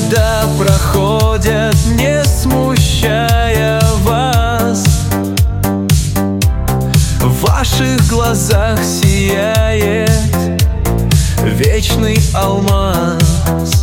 года проходят, не смущая вас. В ваших глазах сияет вечный алмаз,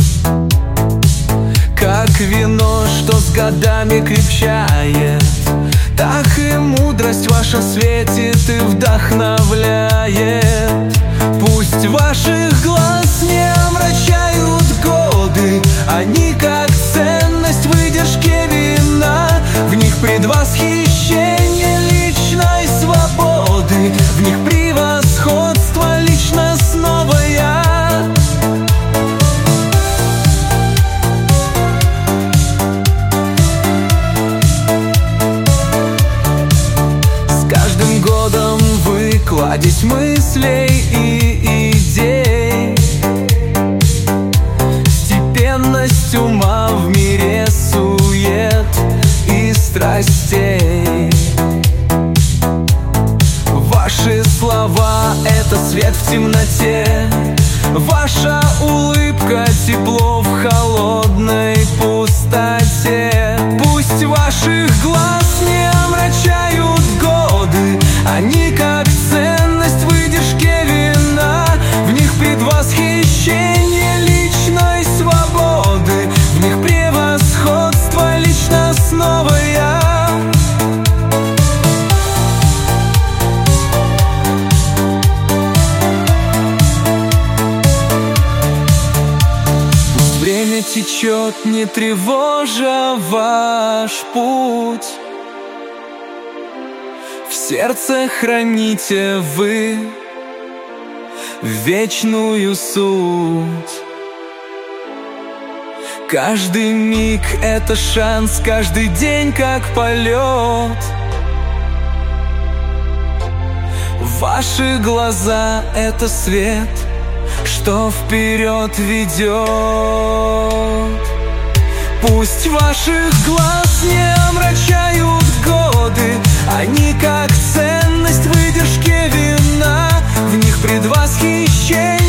как вино, что с годами крепчает. Так и мудрость ваша светит и вдохновляет. Пусть ваших глаз не омрачают годы, они как ценность выдержки вина. В них предвосхищение личной свободы, в них превосходство личностное. Кладезь мыслей и идей, степенность ума в мире сует и страстей. Ваши слова — это свет в темноте, ваша улыбка — тепло в холодной пустоте. Пусть ваших глаз не омрачают годы, они как ценность выдержки вина. В них предвосхищение личной свободы, в них превосходство личностное. Пусть время течет, не тревожа ваш путь, в сердце храните вы вечную суть. Каждый миг — это шанс, каждый день как полет. Ваши глаза — это свет, что вперед ведет. Пусть ваших глаз не омрачают годы, они как ценность выдержки вина. В них предвосхищение